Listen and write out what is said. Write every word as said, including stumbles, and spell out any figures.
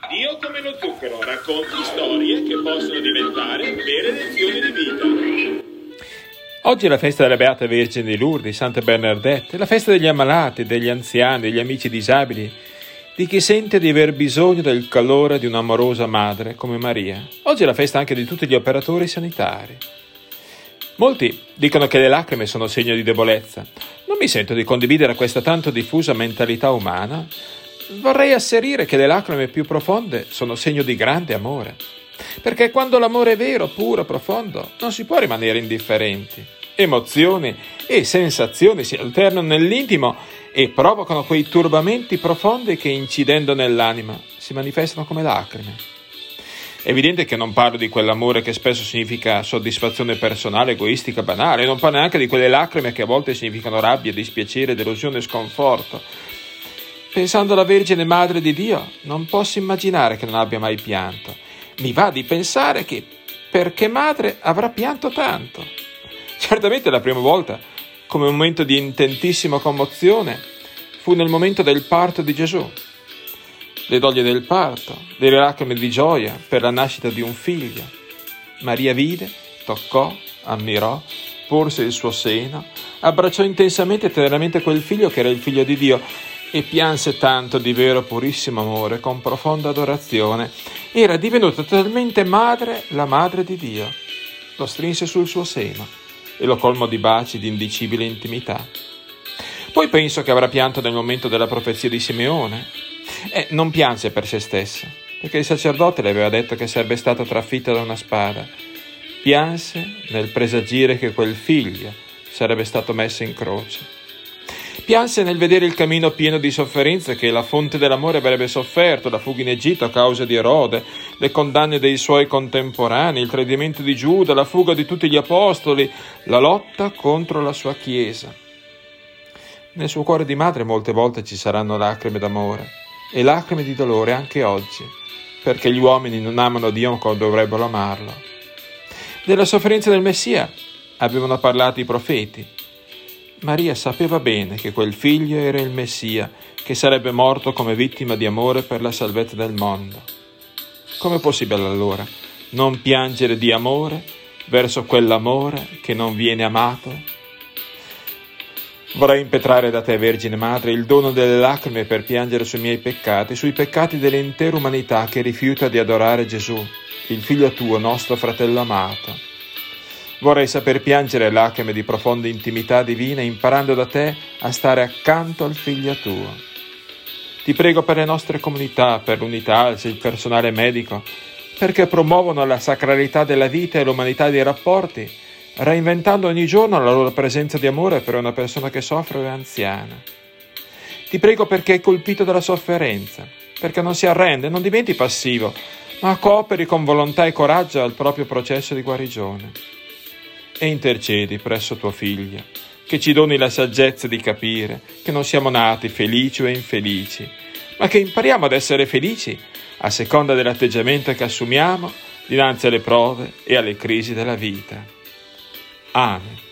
Dio come lo zucchero racconti storie che possono diventare vere lezioni di vita. Oggi è la festa della Beata Vergine di Lourdes, Santa Bernadette, la festa degli ammalati, degli anziani, degli amici disabili, di chi sente di aver bisogno del calore di un'amorosa madre come Maria. Oggi è la festa anche di tutti gli operatori sanitari. Molti dicono che le lacrime sono segno di debolezza. Non mi sento di condividere questa tanto diffusa mentalità umana. Vorrei asserire che le lacrime più profonde sono segno di grande amore. Perché quando l'amore è vero, puro, profondo, non si può rimanere indifferenti. Emozioni e sensazioni si alternano nell'intimo e provocano quei turbamenti profondi che, incidendo nell'anima, si manifestano come lacrime. È evidente che non parlo di quell'amore che spesso significa soddisfazione personale, egoistica, banale, non parlo neanche di quelle lacrime che a volte significano rabbia, dispiacere, delusione e sconforto. Pensando alla Vergine Madre di Dio, non posso immaginare che non abbia mai pianto. Mi va di pensare che, perché madre, avrà pianto tanto. Certamente la prima volta, come momento di intensissima commozione, fu nel momento del parto di Gesù. Le doglie del parto, delle lacrime di gioia per la nascita di un figlio. Maria vide, toccò, ammirò, porse il suo seno, abbracciò intensamente e teneramente quel figlio che era il figlio di Dio e pianse tanto di vero purissimo amore con profonda adorazione. Era divenuta talmente madre la madre di Dio. Lo strinse sul suo seno e lo colmò di baci di indicibile intimità. Poi penso che avrà pianto nel momento della profezia di Simeone. E non pianse per se stessa, perché il sacerdote le aveva detto che sarebbe stata trafitta da una spada. Pianse nel presagire che quel figlio sarebbe stato messo in croce. Pianse nel vedere il cammino pieno di sofferenze che la fonte dell'amore avrebbe sofferto, la fuga in Egitto a causa di Erode, le condanne dei suoi contemporanei, il tradimento di Giuda, la fuga di tutti gli apostoli, la lotta contro la sua Chiesa. Nel suo cuore di madre molte volte ci saranno lacrime d'amore e lacrime di dolore anche oggi, perché gli uomini non amano Dio come dovrebbero amarlo. Della sofferenza del Messia avevano parlato i profeti. Maria sapeva bene che quel figlio era il Messia, che sarebbe morto come vittima di amore per la salvezza del mondo. Com'è possibile allora non piangere di amore verso quell'amore che non viene amato? Vorrei impetrare da te, Vergine Madre, il dono delle lacrime per piangere sui miei peccati, sui peccati dell'intera umanità che rifiuta di adorare Gesù, il Figlio tuo, nostro fratello amato. Vorrei saper piangere lacrime di profonda intimità divina, imparando da te a stare accanto al Figlio tuo. Ti prego per le nostre comunità, per l'unità, il personale medico, perché promuovono la sacralità della vita e l'umanità dei rapporti, reinventando ogni giorno la loro presenza di amore per una persona che soffre o è anziana. Ti prego perché è colpito dalla sofferenza, perché non si arrende, non diventi passivo, ma cooperi con volontà e coraggio al proprio processo di guarigione. E intercedi presso tuo Figlio, che ci doni la saggezza di capire che non siamo nati felici o infelici, ma che impariamo ad essere felici a seconda dell'atteggiamento che assumiamo dinanzi alle prove e alle crisi della vita. Amen.